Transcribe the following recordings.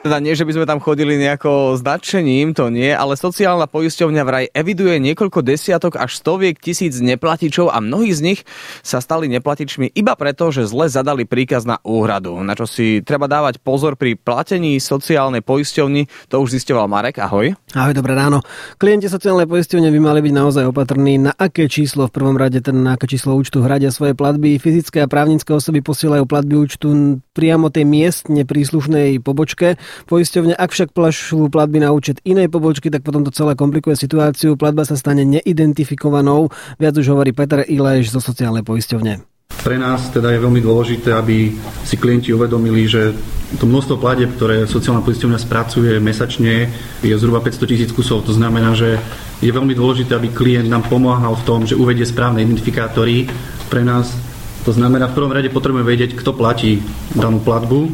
Teda nie, že by sme tam chodili nejako značením, to nie, ale sociálna poisťovňa vraj eviduje niekoľko desiatok až stoviek tisíc neplatičov a mnohí z nich sa stali neplatičmi iba preto, že zle zadali príkaz na úhradu. Na čo si treba dávať pozor pri platení sociálnej poisťovni, to už zisťoval Marek. Ahoj. Ahoj, dobré ráno. Klienti sociálnej poisťovne by mali byť naozaj opatrní, na aké číslo v prvom rade, na aké číslo účtu hradia svoje platby. Fyzické a právnické osoby posielajú platby účtu priamo tej miestne príslušnej pobočke poisťovne. Ak však plašú platby na účet inej pobočky, tak potom to celé komplikuje situáciu. Platba sa stane neidentifikovanou. Viac už hovorí Peter Ileš zo sociálnej poisťovne. Pre nás teda je veľmi dôležité, aby si klienti uvedomili, že to množstvo platieb, ktoré sociálna poisťovňa spracuje mesačne, je zhruba 500 000 kusov. To znamená, že je veľmi dôležité, aby klient nám pomáhal v tom, že uvedie správne identifikátory pre nás. To znamená, v prvom rade potrebujeme vedieť, kto platí danú platbu,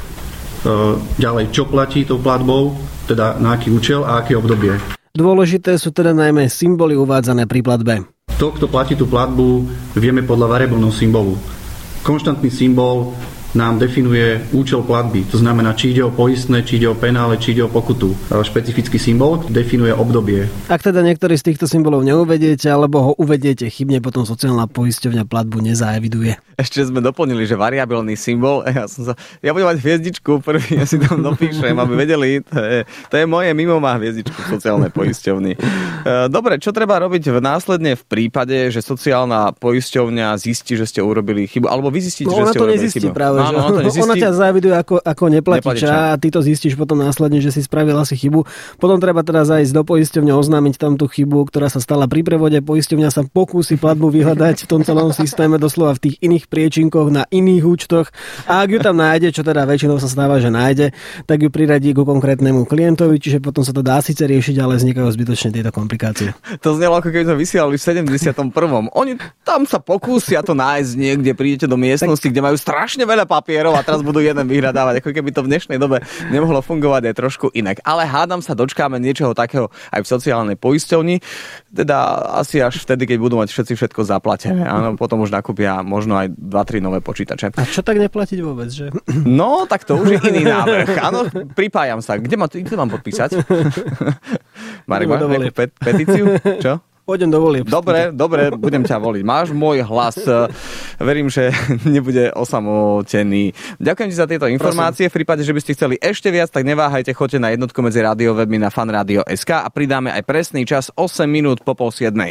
ďalej, čo platí tou platbou, teda na aký účel a aké obdobie. Dôležité sú teda najmä symboly uvádzané pri platbe. To, kto platí tú platbu, vieme podľa variabilného symbolu. Konštantný symbol nám definuje účel platby. To znamená, či ide o poistné, či ide o penále, či ide o pokutu. Špecifický symbol definuje obdobie. Ak teda niektorý z týchto symbolov neuvediete, alebo ho uvediete chybne, potom sociálna poisťovňa platbu nezaeviduje. Ešte sme doplnili, že variabilný symbol. Ja budem mať hviezdičku, prvý ja si tam dopíšem, aby vedeli, to je moje mimo má hviezdičku v sociálnej poisťovni. Dobre, čo treba robiť následne v prípade, že sociálna poisťovňa zistí, že ste urobili chybu, alebo vy zistíte, že ste urobili chybu? Áno, ona ťa zaeviduje ako neplatiča a ty to zistíš potom následne, že si spravil asi chybu. Potom treba teda zajsť do poisťovne, oznámiť tam tú chybu, ktorá sa stala pri prevode. Poisťovňa sa pokúsi platbu vyhľadať v tom celom systéme, doslova v tých iných priečinkoch, na iných účtoch. A ak ju tam nájde, čo teda väčšinou sa stáva, že nájde, tak ju priradí ku konkrétnemu klientovi, čiže potom sa to dá síce riešiť, ale vznikajú zbytočne tieto komplikácie. To znelo, ako keby sme vysielali v 71. Oni tam sa pokúsia to nájsť niekde, prídete do miestnosti, kde majú strašne veľa papierov a teraz budú jeden vyhľadávať, ako keby to v dnešnej dobe nemohlo fungovať aj trošku inak. Ale hádam sa dočkáme niečoho takého aj v sociálnej poisťovni, teda asi až vtedy, keď budú mať všetci všetko zaplatené. Áno, potom už nakúpia možno aj 2-3 nové počítače. A čo tak neplatiť vôbec, že? No, tak to už je iný návrh. Áno, pripájam sa. Kde mám podpísať? Marek, máš nejakú petíciu? Čo? Pôjdem do volieb. Dobre, budem ťa voliť. Máš môj hlas. Verím, že nebude osamotený. Ďakujem ti za tieto informácie. V prípade, že by ste chceli ešte viac, tak neváhajte, choďte na jednotku medzi rádiowebmi na fanradio.sk a pridáme aj presný čas 8 minút po 6:30.